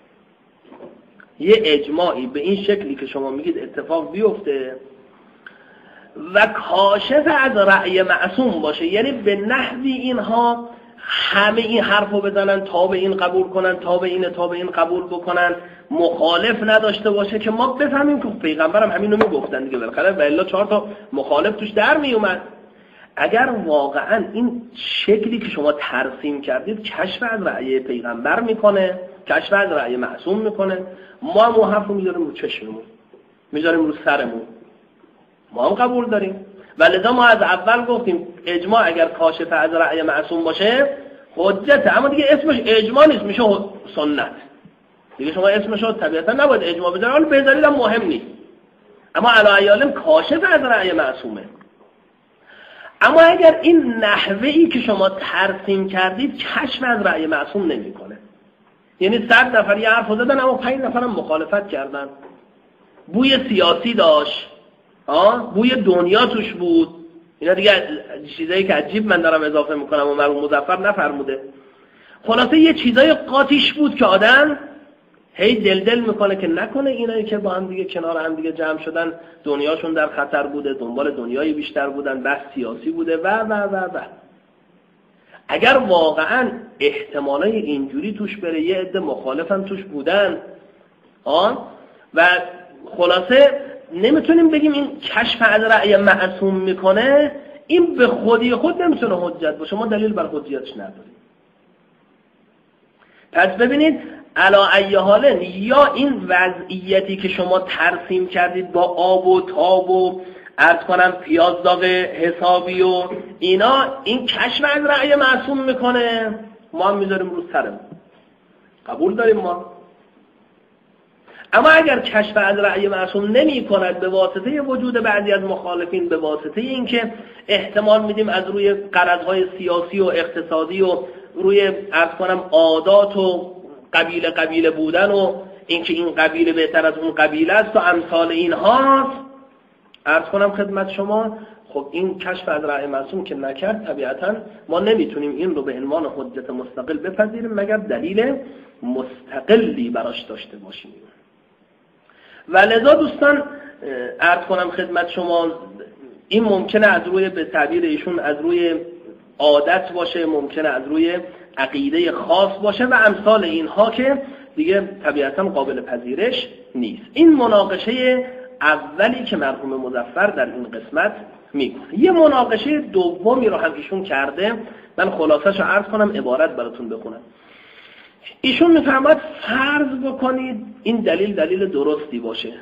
یه اجماعی به این شکلی که شما میگید اتفاق بیفته و کاشف از رأی معصوم باشه، یعنی به نحوی اینها همه این حرفو بزنن، تا به این قبول کنن، تا به این قبول بکنن، مخالف نداشته باشه که ما بفهمیم که پیغمبرم همین رو میگفتن دیگه، بالاخره و الا 4 تا مخالف توش در میومد. اگر واقعا این شکلی که شما ترسیم کردید کشف از رأی پیغمبر میکنه، کشف از رأی معصوم میکنه، ما هم حرفو میذاریم رو چشممون، میذاریم رو سرمون، ما هم قبول داریم. ولذا ما از اول گفتیم اجماع اگر کاشف از رأی معصوم باشه حجته، اما دیگه اسمش اجماع نیست، میشه سنت دیگه. شما اسمش رو طبیعتا نباید اجماع بذارید، حالا بذارید هم مهم نیست، اما علی ایالم کاشف از رأی معصومه. اما اگر این نحوهی که شما ترسیم کردید کشف از رأی معصوم نمیکنه، یعنی 100 نفر یه حرف زدن اما 5 نفر هم مخالفت کردن، بوی سیاسی داشت، بوی دنیا توش بود، اینا دیگه چیزایی که عجیب من دارم اضافه میکنم و مرحوم مظفر نفرموده. خلاصه یه چیزای قاطیش بود که آدم هی دل میکنه که نکنه اینایی که با هم دیگه کنار هم دیگه جمع شدن دنیاشون در خطر بوده، دنبال دنیایی بیشتر بودن، بحث سیاسی بوده و اگر واقعا احتمالای اینجوری توش بره، یه عده مخالف هم توش بودن و خلاصه نمیتونیم بگیم این کشف از رأی معصوم میکنه، این به خودی خود نمیتونه حجت باشه، ما دلیل بر حجیتش نداریم. پس ببینید علا ای حال، یا این وضعیتی که شما ترسیم کردید با آب و تاب و عرض کنم پیاز داغ حسابی و اینا، این کشف از رأی معصوم میکنه، ما هم میذاریم رو سرمون، قبول داریم ما. اما اگر کشف از رأی معصوم نمی کند به واسطه وجود بعضی از مخالفین، به واسطه اینکه احتمال میدیم از روی غرضهای سیاسی و اقتصادی و روی عرض کنم عادات و قبیله بودن و اینکه این قبیله بهتر از اون قبیله است و امثال اینها، عرض کنم خدمت شما، خب این کشف از رأی معصوم که نکرد، طبیعتا ما نمیتونیم این رو به عنوان حجت مستقل بپذیریم مگر دلیل مستقلی براش داشته باشیم. ولذا دوستان عرض کنم خدمت شما، این ممکنه از روی به تعبیر ایشون از روی عادت باشه، ممکنه از روی عقیده خاص باشه و امثال اینها که دیگه طبیعتا قابل پذیرش نیست. این مناقشه اولی که مرحوم مظفر در این قسمت میکنه. یه مناقشه دومی رو هم ایشون کرده، من خلاصش رو عرض کنم، عبارت براتون بخونم. ایشون میفرماید فرض بکنید این دلیل درستی باشه،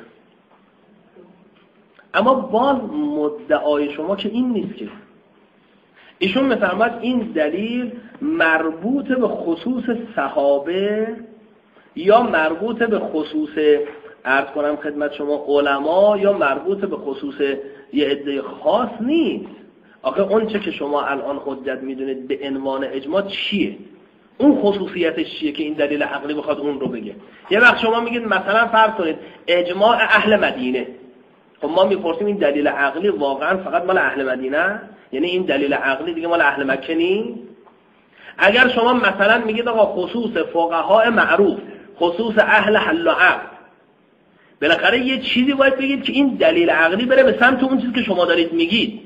اما باز مدعای شما که این نیست که. ایشون میفرماید این دلیل مربوط به خصوص صحابه یا مربوط به خصوص عرض کنم خدمت شما علما یا مربوط به خصوص یه عده خاص نیست. آخه اون چه که شما الان حجت میدونید به عنوان اجماع چیه؟ اون خصوصیتش چیه که این دلیل عقلی بخواد اون رو بگه؟ یه وقت شما میگید مثلا فرض کنید اجماع اهل مدینه، خب ما میپرسیم این دلیل عقلی واقعا فقط مال اهل مدینه؟ یعنی این دلیل عقلی دیگه مال اهل مکه نیست؟ اگر شما مثلا میگید آقا خصوص فقهای معروف، خصوص اهل حل و عقد، بالاخره یه چیزی باید بگید که این دلیل عقلی بره به سمت اون چیزی که شما دارید میگید.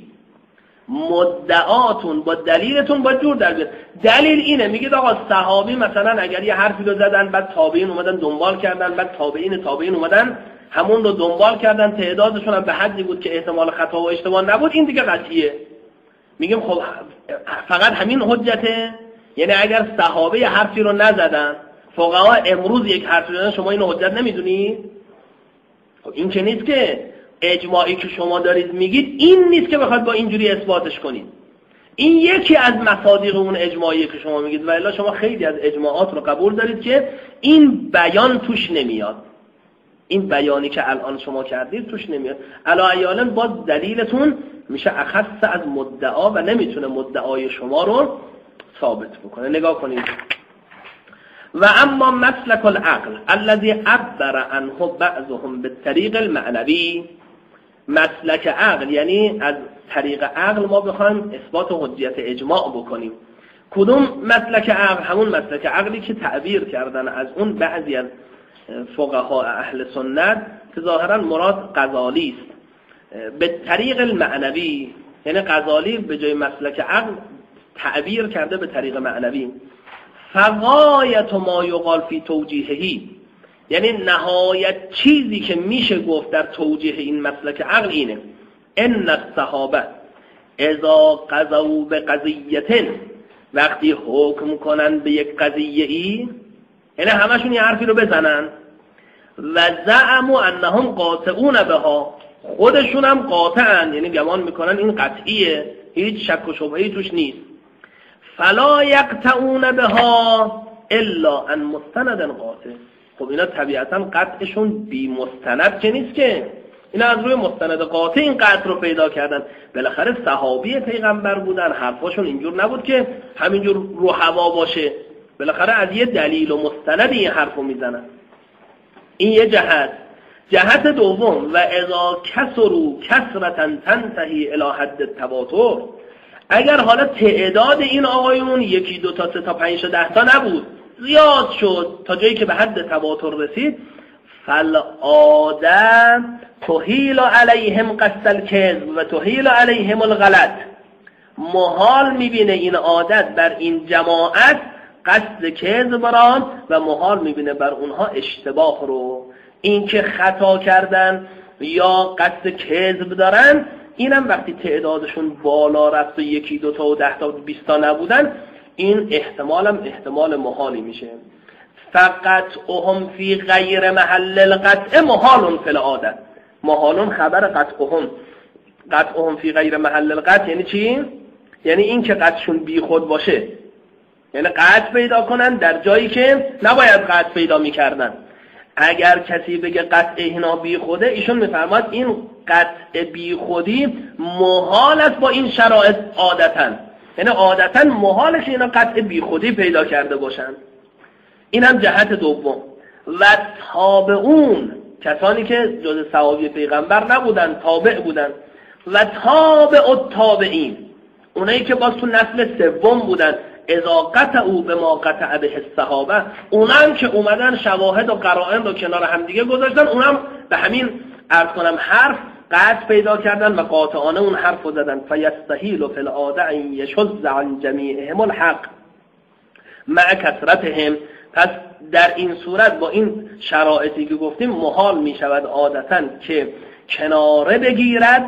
مدعاتون با دلیلتون با جور در بیاد. دلیل اینه، میگید آقا صحابی مثلا اگر یه حرفی رو زدن بعد تابعین اومدن دنبال کردن، بعد تابعین اومدن همون رو دنبال کردن، تعدادشون هم به حدی بود که احتمال خطا و اشتباه نبود، این دیگه قطعیه. میگیم خب فقط همین حجته؟ یعنی اگر صحابه یه حرفی رو نزدن، فقها امروز یک حرفی رو زدن، شما اینو حجت نمیدونید؟ خب این که نیست که اجماعی که شما دارید میگید این نیست که بخواد با اینجوری اثباتش کنید. این یکی از مصادیق اون اجماعی که شما میگید، و الا شما خیلی از اجماعات رو قبول دارید که این بیان توش نمیاد. این بیانی که الان شما کردید توش نمیاد. علاوه باز دلیلتون میشه اخص از مدعا و نمیتونه مدعای شما رو ثابت بکنه. نگاه کنید. و اما مسلک العقل الذي عبر عنه بعضهم بالطریق المعنوی، مسلک عقل یعنی از طریق عقل ما بخوایم اثبات حجیت اجماع بکنیم. کدوم مسلک عقل؟ همون مسلک عقلی که تعبیر کردن از اون بعضی از فقها اهل سنت که ظاهرا مراد غزالی است. به طریق المعنوی یعنی غزالی به جای مسلک عقل تعبیر کرده به طریق معنوی. فغایت ما یقال فی توجیهی، یعنی نهایت چیزی که میشه گفت در توجیه این مسلک عقل اینه: ان الصحابه اذا قضوا بقضیه، وقتی حکم کنن به یک قضیه ای، یعنی همشون یه حرفی رو بزنن، و زعموا انهم قاطعون بها، خودشون هم قاطعن، یعنی گمان میکنن این قطعیه، هیچ شک و شبهه‌ای توش نیست. فلا یقطعون بها الا ان مستند قاطع. خب اینا طبیعتا قطعشون بی مستند که نیست، که اینا از روی مستند قاطع این قطع رو پیدا کردن. بالاخره صحابی پیغمبر بودن، حرفاشون اینجور نبود که همینجور رو هوا باشه، بالاخره از یه دلیل و مستند این حرفو میزنن. این یه جهت. جهت دوم: و اذا کسروا کسرة تنتهی الی حد التواتر، اگر حالا تعداد این آقایون 1 2 تا 3 تا 5 تا 10 تا نبود، زیاد شد تا جایی که به حد تواتر رسید، فالعاده تحیل علیهم قصد الکذب و تحیل علیهم الغلط، محال میبینه این عادت بر این جماعت قصد کذب را و محال میبینه بر اونها اشتباه رو. این که خطا کردن یا قصد کذب دارن، اینم وقتی تعدادشون بالا رفت و 1 2 تا و 10 تا و 20 تا نبودن، این احتمالم احتمال محالی میشه. فقط اهم فی غیر محل القطع محال فی العادت. محالون خبر قطعهم فی غیر محل القطع یعنی چی؟ یعنی این که قطعشون بی خود باشه، یعنی قطع پیدا کنن در جایی که نباید قطع پیدا میکردن. اگر کسی بگه قطع اینا بی خوده، ایشون میفرماد این قطع بی خودی محال است با این شرایط عادتاً، یعنی عادتاً محالش اینا قطع بی خودی پیدا کرده باشن. این هم جهت دوم. و تابعون، کسانی که جز صحابه پیغمبر نبودن، تابع بودن. و تابع التابعین، اونایی که باز تو نسل سوم بودن، اذا قطعوا بما قطع به الصحابه، اونم که اومدن شواهد و قرائن رو کنار هم دیگه گذاشتن، اونم به همین عرض کنم حرف قطع پیدا کردن و قاطعانه اون حرف رو زدن. فیستحیل فی العاده ان یشذ عن جمیعهم الحق مع کثرتهم. پس در این صورت با این شرایطی که گفتیم محال می شود عادتاً که کناره بگیرد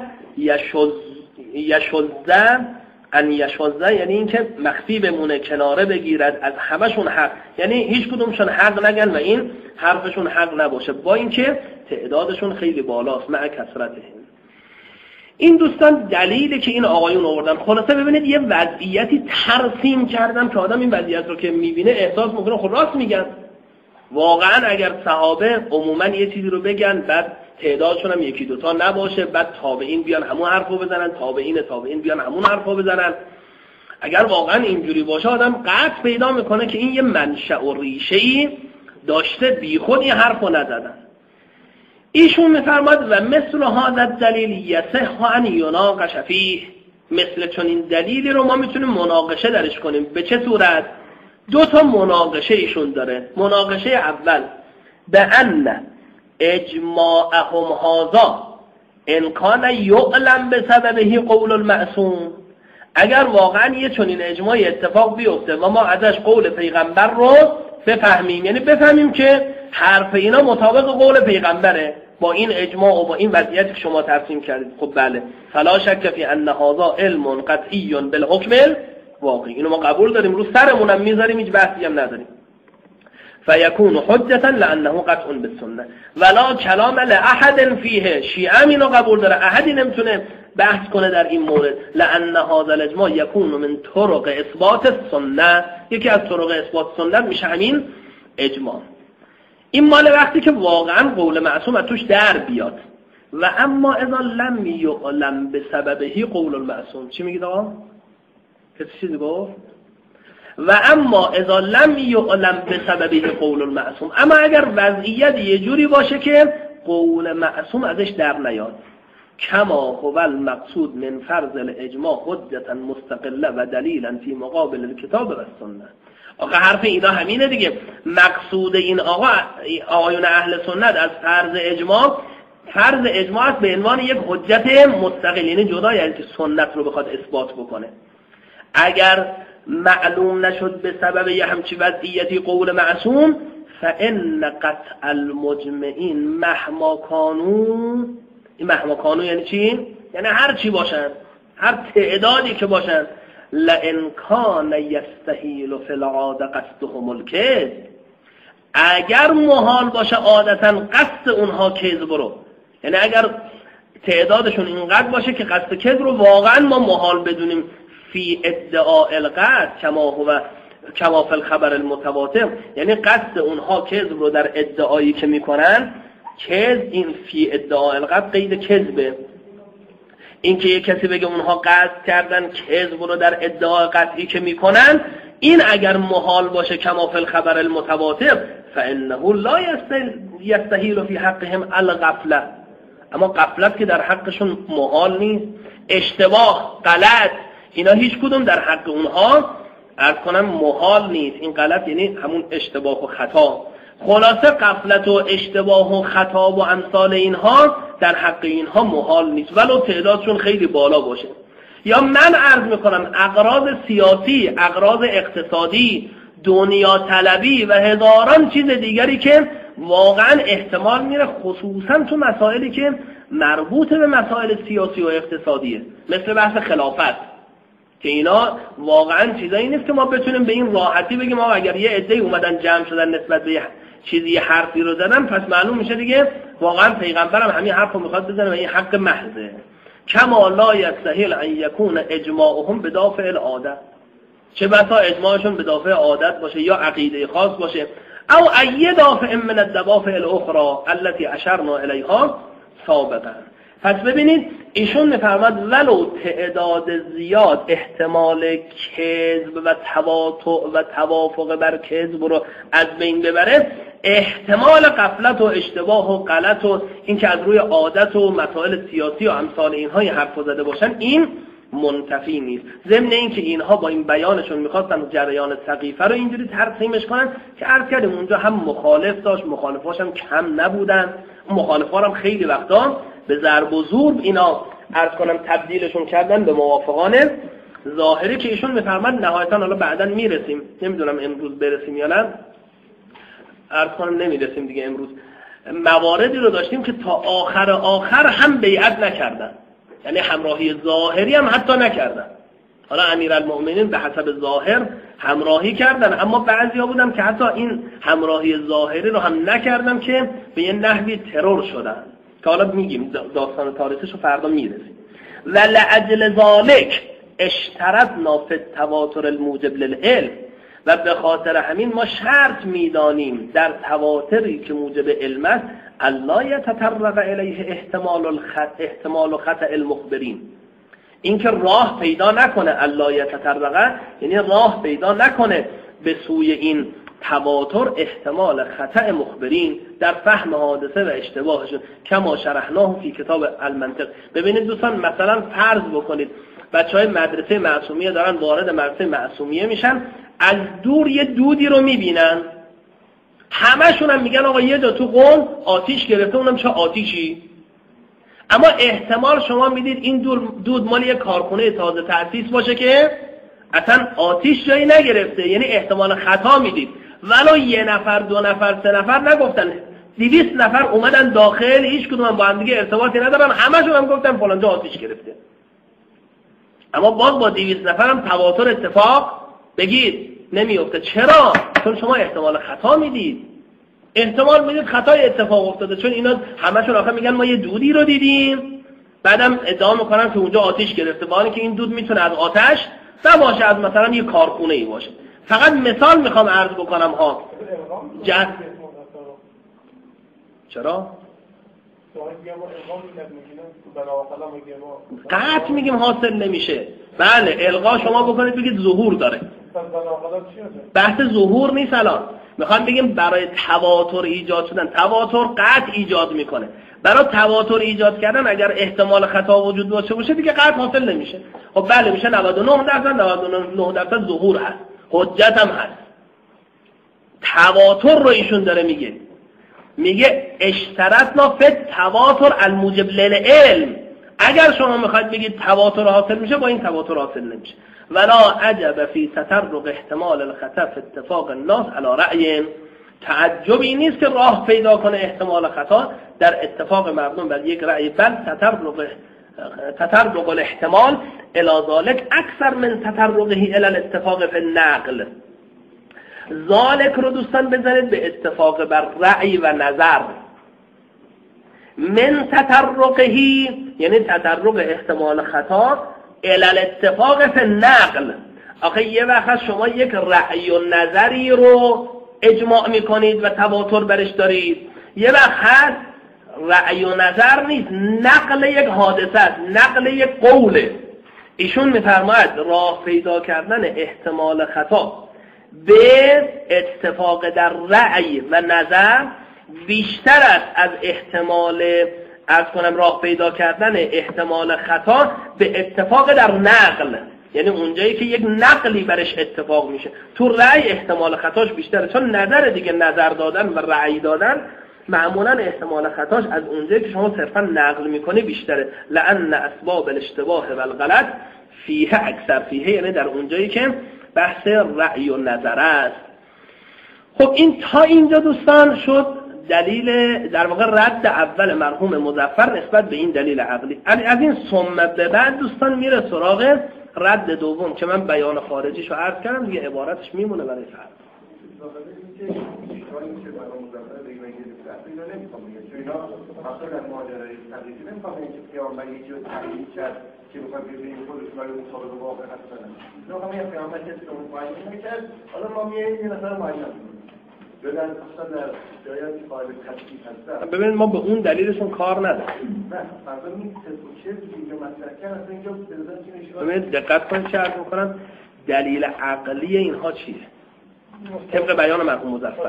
یشذ، یعنی این که مخفی بمونه، کناره بگیرد از همشون حق، یعنی هیچ کدومشون حق نگن و این حرفشون حق نباشه، با اینکه تعدادشون خیلی بالاست مع کثرتهم. این دوستان دلیلی که این آقایون آوردن. خلاصه ببینید یه وضعیتی ترسیم کردن که آدم این وضعیت رو که میبینه احساس میکنه خب راست میگن. واقعا اگر صحابه عموما یه چیزی رو بگن بعد تعدادشون هم یکی دوتا نباشه، بعد تابعین بیان همون حرفو بزنن، تابعین بیان همون حرفو بزنن، اگر واقعا اینجوری باشه آدم قطع پیدا میکنه که این یه منشأ و ریشه‌ای داشته، بیخود این حرفو نزدن. ایشون میفرماد و مثل هذا الدلیل یصح ان یناقش فیه، مثل چون این دلیلی رو ما میتونیم مناقشه درش کنیم. به چه صورت؟ دو تا مناقشه ایشون داره. مناقشه اول به ان اجماعهم هذا ان کان یعلم بسببه قول المعصوم، اگر واقعا یه چنین اجماعی اتفاق بیفته و ما ازش قول پیغمبر رو بفهمیم، یعنی بفهمیم که حرف اینا مطابق قول پیغمبره با این اجماع و با این وضعیتی که شما ترسیم کردید، خب بله، فلا شک فی ان هذا علم قطعی بالحکم واقعی، اینو ما قبول داریم، رو سرمونم میذاریم، هیچ بحثی هم نداریم. فیکون حجتا لانه قطع بالسنه ولا کلام لاحد فیه، شیعه اینو قبول داره، احدی نمیتونه بحث کنه در این مورد. لان هذا الاجماع یکون من طرق اثبات السنه، یکی از طرق اثبات سنت میشه همین اجماع. این مال وقتی که واقعا قول معصوم از توش در بیاد. و اما اذا لم یعلم بسببه قول المعصوم، چی میگید آقا؟ کسی چیزی گفت؟ و اما اذا لم یعلم بسببه قول المعصوم، اما اگر وضعیت یه جوری باشه که قول معصوم ازش در نیاد، کما هو المقصود من فرض الاجماع حجتا مستقله و دلیلا فی مقابل الکتاب و السنه. آقا حرف اینا همینه دیگه، مقصود این آقایون اهل سنت از فرض اجماع است به عنوان یک حجت مستقل، یعنی جدای از که سنت رو بخواد اثبات بکنه. اگر معلوم نشد به سبب یه همچی وضعیتی قول معصوم، فإن قطع المجمعین مهما کانون، این مهما کانون یعنی چی؟ یعنی هر چی باشن، هر تعدادی که باشن، لئن کان یستحیل فی العاده قصدهم الکذب، اگر محال باشه عادتا قصد اونها کذب رو، یعنی اگر تعدادشون اینقدر باشه که قصد کذب رو واقعا ما محال بدونیم، فی ادعاء القصد کما فی الخبر المتواتر، یعنی قصد اونها کذب رو در ادعایی که میکنن، کذب این فی ادعاء القصد قید کذبه، این که یک کسی بگه اونها قصد کردن کذب رو در ادعای قطعی که میکنن، این اگر محال باشه کما فی الخبر المتواتر، فانه لا یستحیل فی حقهم الغفله، اما غفلت که در حقشون محال نیست، اشتباه، غلط، اینا هیچ کدوم در حق اونها عرض کنم محال نیست. این غلط یعنی همون اشتباه و خطا. خلاصه غفلت و اشتباه و خطا و امثال اینها در حق اینها محال نیست، ولو تعدادشون خیلی بالا باشه. یا من عرض میکنم اغراض سیاسی، اغراض اقتصادی، دنیا طلبی و هزاران چیز دیگری که واقعا احتمال میره خصوصا تو مسائلی که مربوط به مسائل سیاسی و اقتصادیه، مثل بحث خلافت، که اینا واقعا چیزایی نیست که ما بتونیم به این راحتی بگیم آقا اگر یه عده‌ای اومدن جمع شدن نسبت به چیزی حرفی رو زدن پس معلوم میشه دیگه واقعا پیغمبرم همین حرفو میخواد بزنه و این حق محضه. کما لا یستحیل ان یکون اجماعهم بدافع العاده، چه بسا اجماعشون به دافع عادت باشه یا عقیده خاص باشه، او ای دافع من الدوافع الاخرى التي اشرنا الیها سابقا. پس ببینید ایشون میفرماد ولو تعداد زیاد احتمال کذب و تواطؤ و توافق بر کذب رو از بین ببره، احتمال غفلت و اشتباه و غلط و این که از روی عادت و مسائل سیاسی و امثال اینها حرف زده باشن، این منتفی نیست. ضمن این که اینها با این بیانشون میخواستن جریان سقیفه رو اینجوری ترسیمش کنن که عرض کردیم اونجا هم مخالف داشت، مخالفاش هم کم نبودن، مخالفا هم خیلی وقتا به ضرب و زور اینا عرض کنم تبدیلشون کردن به موافقان ظاهری که ایشون میفرماد نهایتا حالا بعداً میرسیم، نمیدونم امروز برسیم یا نه، عرض کنم نمیرسیم دیگه. امروز مواردی رو داشتیم که تا آخر هم بیعت نکردن، یعنی همراهی ظاهری هم حتی نکردن. حالا امیرالمؤمنین به حسب ظاهر همراهی کردن، اما بعضیا بودن که حتی این همراهی ظاهری رو هم نکردن که به یه نحوی ترور شدن که حالا میگیم داستان تاریخش رو فردا میرسیم. و لعجل ذالک اشترطنا فی التواتر الموجب للعلم، و به خاطر همین ما شرط میدانیم در تواتری که موجب علم است الله یتطرق الیه احتمال خطأ المخبرین، اینکه راه پیدا نکنه الله یتطرق یعنی راه پیدا نکنه به سوی این تواتر احتمال خطأ مخبرین در فهم حادثه و اشتباهشون، کما شرحناه فی کتاب المنطق. ببینید دوستان، مثلا فرض بکنید بچهای مدرسه معصومیه دارن وارد مدرسه معصومیه میشن، از دور یه دودی رو میبینن، همشون هم میگن آقا یه جا تو قم آتیش گرفته، اونم چه آتیشی؟ اما احتمال شما میدید این دود مال یه کارخونه تازه تأسیس باشه که اصلا آتیش جایی نگرفته، یعنی احتمال خطا میدید. ولو یه نفر، دو نفر، سه نفر نگفتن، 200 نفر اومدن داخل، هیچ کدوم با هم دیگه ارتباطی ندارن، همشون هم گفتن فلان جا آتیش گرفته. اما باز با 200 نفر هم تواتر اتفاق بگید نمیفته. چرا؟ چون شما احتمال خطا میدید، احتمال میدید خطای اتفاق افتاده، چون اینا همشون آخه میگن ما یه دودی رو دیدیم، بعدم ادعا میکنن که اونجا آتیش گرفته، با اینکه این دود میتونه از آتش نباشه، از مثلا یه کارخونه ای باشه. فقط مثال میخوام عرض بکنم ها. چرا؟ قطع میگیم حاصل نمیشه. بله الغا شما بکنید بگید ظهور داره. بحث ظهور نیست الان. میخوام بگیم برای تواتر ایجاد شدن، تواتر قطع ایجاد میکنه. برای تواتر ایجاد کردن اگر احتمال خطا وجود باشه دیگه قطع حاصل نمیشه. خب بله میشه 99% ظهور هست، حجت هم هست. تواتر رو ایشون داره میگه اشترطنا فی تواتر الموجب للعلم. اگر شما میخواید بگید تواتر حاصل میشه، با این تواتر حاصل نمیشه. ولا عجب فی تطرق احتمال الخطا فی اتفاق الناس علی رأی. تعجبی نیست که راه پیدا کنه احتمال خطا در اتفاق مردم بر یک رأی، بل تطرق الاحتمال الی ذلك اکثر من تطرقه الی الاتفاق فی النقل. ذالک رو دوستان بزنید به اتفاق بر رأی و نظر. من تطرقه یعنی تطرق احتمال خطا الی الاتفاق فی النقل. آخه یه وقت شما یک رأی و نظری رو اجماع میکنید و تواتر برش دارید، یه وقت هست رأی و نظر نیست، نقل یک حادثه است، نقل یک قوله. ایشون میفرماید راه پیدا کردن احتمال خطا به اتفاق در رأی و نظر بیشتر است از احتمال راه پیدا کردن احتمال خطا به اتفاق در نقل. یعنی اونجایی که یک نقلی برش اتفاق میشه، تو رأی احتمال خطاش بیشتره، چون نظر دیگه نظر دادن و رأی دادن معمولا احتمال خطاش از اونجایی که شما صرفا نقل میکنه بیشتره. لأن اسباب الاشتباه و الغلط فیه اکثر فیه، یعنی در اونجایی که بحث رأی و نظر است. خب این تا اینجا دوستان شد دلیل در واقع رد اول مرحوم مظفر نسبت به این دلیل عقلی. از این ثم به بعد دوستان میره سراغ رد دوم که من بیان خارجیشو عرض کردم، دیگه عبارتش میمونه برای فردا. که بخواد ببینیم خودش برای مطابق واقع هستن. نه همین پیامبر کسی که اون معین میکرد، حالا ما میاییم یه نظر معین میکنیم. بدن اصلا در جایی که قابل تشخیص هستن. ببینید ما به اون دلیلشون کار نداریم. نه، مثلا این چیزی که مطرح کردن اصلا اینجا بذارید که ببینید دقت کنید چه عرض میکنم، دلیل عقلی اینها چیه؟ طبق بیان مرحوم مظفر.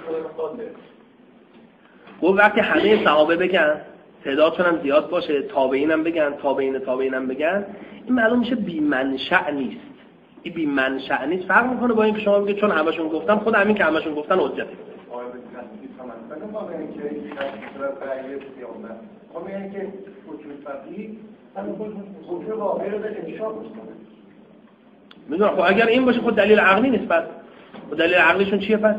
خب وقتی همه صحابه بگن، تعدادشون هم زیاد باشه، تابعین هم بگن، تابعین هم بگن، این معلوم میشه بی منشأ نیست. این بی منشأ نیست، فرق میکنه با اینکه شما بگید چون همشون گفتن، خود همین که همشون گفتن حجته. میدونم خب اگر این باشه خود دلیل عقلی نیست، پس خود دلیل عقلیشون چیه پس؟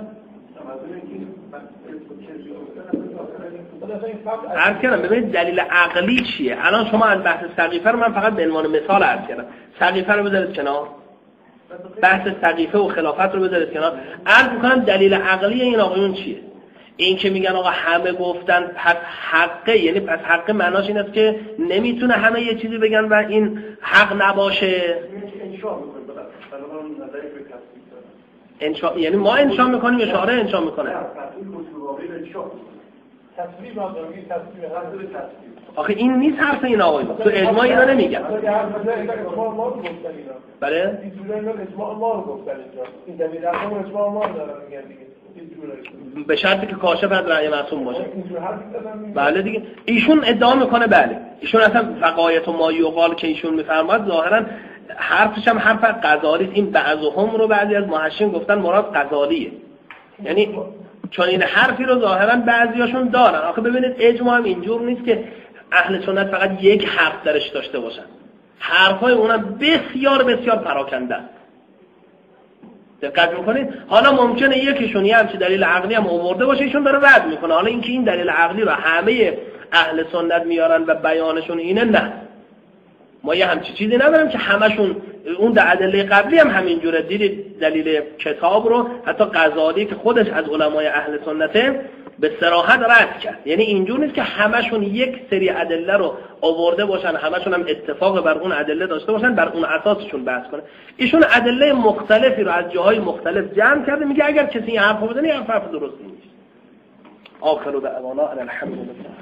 عرض کردم ببینید دلیل عقلی چیه. الان شما از بحث سقیفه رو من فقط به عنوان مثال عرض کردم، سقیفه رو بذارید کنار، بحث سقیفه و خلافت رو بذارید کنار. عرض میکنم دلیل عقلی این آقایون چیه. این که میگن آقا همه گفتن پس حقه، یعنی پس حقه معناش این است که نمیتونه همه یه چیزی بگن و این حق نباشه. انشاء یعنی ما انشاء میکنیم یا شارع انشاء میکنه؟ تصویب آدمی تصویب حضور تصویب. آخه این نیست حرف این آقای تو اجماع اینا نمیگن. اجماع ما رو گفتن اینا. بله؟ این جوره اینا اجماع ما رو گفتن اینجا. این دلیل اصلا اجماع ما رو دارن میگن دیگه. این جوره. به شرطی که کاشف از رأی معصوم باشه. بله دیگه. ایشون ادعا میکنه بله. ایشون اصلا وقایت و ما یقال که ایشون میفرماد ظاهرا حرفش هم حرف غزالی. این بعضهم رو بعضی از محشین گفتن مراد غزالیه. یعنی چون این حرفی رو ظاهرا بعضیاشون دارن. آخه ببینید اجماع هم اینجور نیست که اهل سنت فقط یک حرف درش داشته باشن. حرفای اونم بسیار بسیار پراکنده است. دقت میکنید؟ حالا ممکنه یکیشون یه همچین دلیل عقلی هم آورده باشه ایشون داره رد میکنه. حالا اینکه این دلیل عقلی رو همه اهل سنت میارن و بیانشون اینه نه. ما یه همچین چیزی نداریم که همشون اون ادله قبلی هم همینجوره. دیدید دلیل کتاب رو حتی غزالی که خودش از علمای اهل سنته به صراحت رد کرد. یعنی اینجور نیست که همشون یک سری ادله رو آورده باشن، همشون هم اتفاق بر اون ادله داشته باشن، بر اون اساسشون بحث کنه. ایشون ادله مختلفی رو از جاهای مختلف جمع کرده. میگه اگر کسی این حرف بزنه این حرف درستی نیست. آخر دعوانا ان الحمد لله.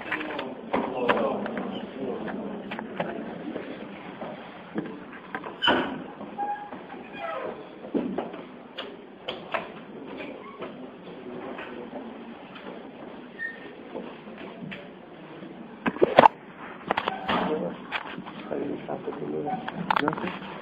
خیلی شرط